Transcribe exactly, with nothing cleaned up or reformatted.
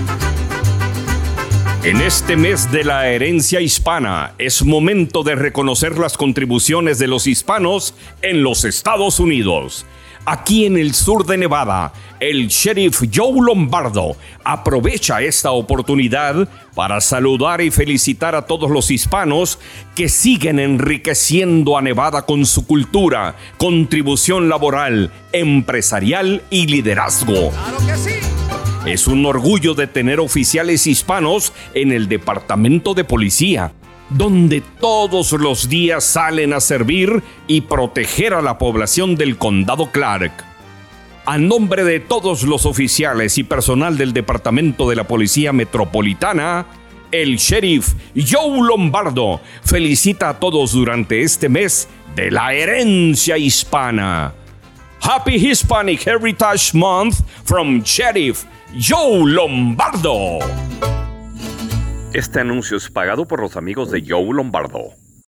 En este mes de la herencia hispana es momento de reconocer las contribuciones de los hispanos en los Estados Unidos. Aquí en el sur de Nevada, el sheriff Joe Lombardo aprovecha esta oportunidad para saludar y felicitar a todos los hispanos que siguen enriqueciendo a Nevada con su cultura, contribución laboral, empresarial y liderazgo. ¡Claro que sí! Es un orgullo de tener oficiales hispanos en el Departamento de Policía, donde todos los días salen a servir y proteger a la población del Condado Clark. A nombre de todos los oficiales y personal del Departamento de la Policía Metropolitana, el sheriff Joe Lombardo felicita a todos durante este mes de la herencia hispana. Happy Hispanic Heritage Month from Sheriff Joe Lombardo. Este anuncio es pagado por los amigos de Joe Lombardo.